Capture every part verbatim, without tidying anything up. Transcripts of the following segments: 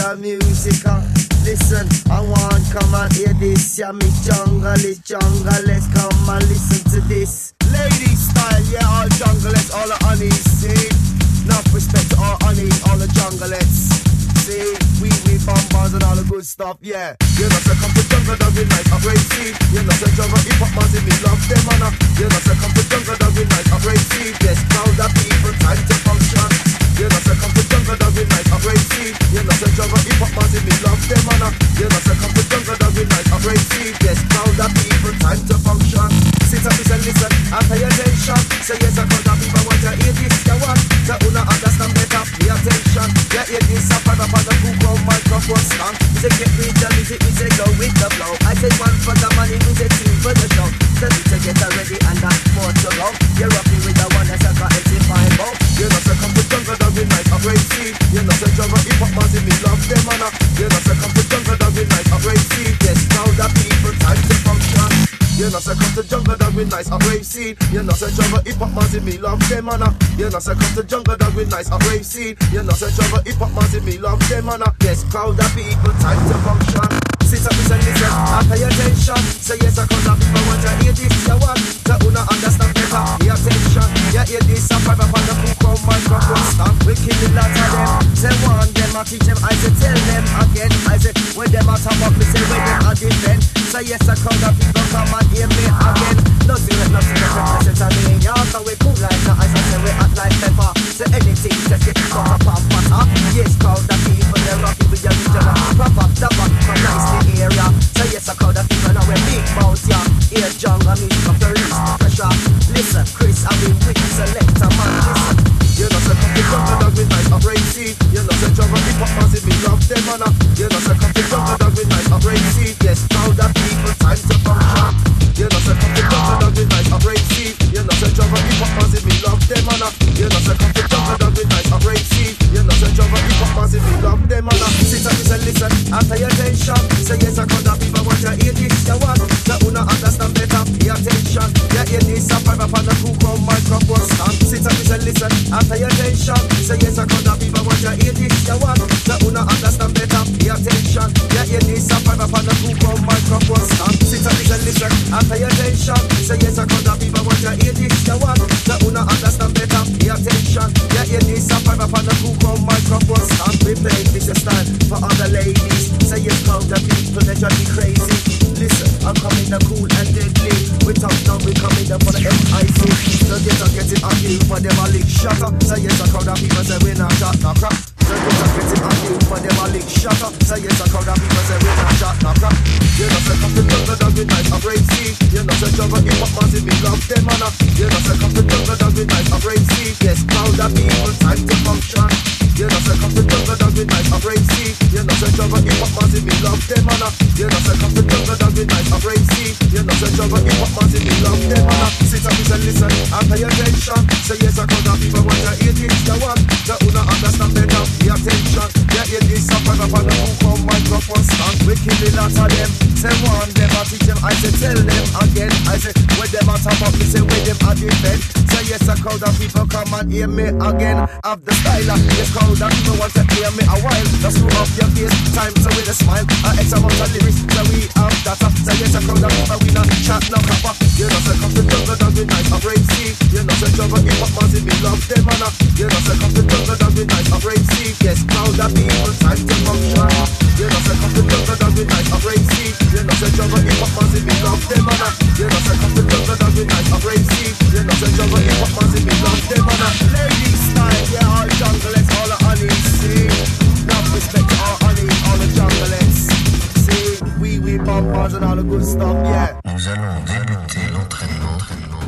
the music. Uh. Listen, I want come and hear this. Yeah, me jungle is jungle. Let's come and listen to this. Lady style, yeah, all junglettes, all the honeys. See, enough respect to all honeys, all the junglettes. See, we we bombers and all the good stuff, yeah. You know, say come to jungle dog with nice upright seed. You know, say jungle hip hop man, me love them, man. You know, say come to jungle dog with nice upright seed. Yes, proud of people, time to function. You know, say come to jungle dog with nice upright seed. You know, say jungle hip hop man, me love them, man. You know, say come to jungle dog with nice upright seed. Yes, proud of people, time to function. Sit up, listen, listen, and pay attention. Say yes, I come to people want to hear this, you want. So una understand better, pay attention. Yeah, hear this, I find up on the Google microphone stand. We say get with the music, we say go with the flow. I say one for the money, we say two for the show. So we say get ready and that's more to go. You're rocking with the one that's a got eighty-five oh. You know, say come to jungle dog with nice upright seed. You know, say jungle hip hop man, me love them, man. You know, say come to jungle dog with nice upright seed. Yes, proud of people, time to function. You know, say come to jungle dog with nice upright seed. You know, say jungle hip hop man, me love them, man. You know, say come to jungle dog with nice upright seed. You know, say jungle hip hop man, me love them, man. Yes, proud of people, time to function. Sit up, listen, listen, and pay attention. Say yes, I come to people want to hear this, you want. So una understand better, pay attention. Yeah, hear this, I five up on the book of microphone stand. We kill the lot of them. Say one, them I teach them, I say tell them again. I say when them out of up, me say when them I defend. Say yes, I come to people come and hear me again. No secret, no secret, represent me. Yeah, so we cool like that, I say we act like pepper. Say anything, just get it from a pump, pump, yes, crowd the people, they're rocking with your regional. Pop up the back, from nice the area. Say yes, I crowd the people, now we're big mouth, yeah. Here, jungle music of the release the pressure. Listen, Chris, I've been with you, selector, man, listen. You know, say come to jungle dog with nice upright seed. You know, say jungle hip hop man, me love them, man. You know, say come to jungle dog with nice upright seed. Yes, proud of people, time to function. You know, say come to jungle dog with nice upright seed. You know, say jungle hip hop man, me love them, man. You know, say come to jungle dog with nice upright seed. You know, say jungle hip hop man, me love them, man. Sit up, listen, listen, and pay attention. Say yes, I come to people want to hear this, you want. So una understand better, pay attention. Yeah, hear this, I five up on the Google microphone stand. Sit up, listen, listen, and pay attention. Say yes, I come to people want to hear this, you want. So una understand better, pay attention. Yeah, hear this, I five up on the Google microphone stand. Sit up, listen, listen, and pay attention. Say yes, I come to people want to hear this, you want. So una understand better, pay attention. Yeah, hear this, I five up on the Google microphone stand. We play this style for other ladies. Say yes, crowd the people, they drive me crazy. Listen, I'm coming the cool and deadly. We talk now, we coming up for the M I C. So get on getting on you for them a lick shutter. Say yes, a crowd of people say we not shot, no crap. So get on getting on you for them a lick shutter. Say yes, a crowd of people say we not shot, no crap. You know, say come to jungle dog with nice upright seed. You know, say jungle hip hop man, me love them, man. You know, say come to jungle dog with nice upright seed. Yes, proud of people, time to function. You know, say come to jungle dog with nice upright seed. You know, say jungle hip hop man, me love them, man. You know, say come to jungle dog with nice upright seed. You know, say jungle hip hop man, me love them, man. Sit up, listen, listen, and pay attention. Say yes, I come to people want to hear this, you want. So una understand better, pay attention. Yeah, hear this, I five up on the Google microphone stand. We kill the lot of them. Say one, them I teach them, I say tell them again. I say when them out of up, me say when them I defend. Say yes, a crowd of people come and hear me again. Have the style, yes, crowd of people want to hear me a while. Just screw up your face, time to with a smile. A X amount of lyrics, so we have data. Say yes, a crowd of people, we not chat, no crapper. You know, say come to jungle dog with nice upright seed. You know, say jungle hip hop man, me love them, man. You know, say come to jungle dog with nice upright seed. Yes, proud of people, time to function. You know, say come to jungle dog with nice upright seed. You know, say jungle hip hop man, me love them, man. You know, say come to jungle dog with nice upright seed. You know, say jungle hip hop man, me love them, man. Lady style, yeah, all junglettes, all the honeys, see. Love, respect to all honeys, all the junglettes. See, we, we bombers and all the good stuff, yeah. Nous allons débuter l'entraînement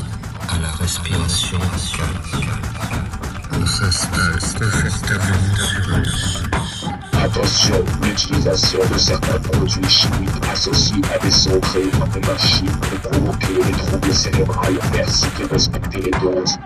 à la respiration. On s'installe confortablement sur un lit. Attention, l'utilisation de certains produits chimiques associés à des sons créés par des machines peut provoquer des troubles cérébraux. Merci de respecter les doses.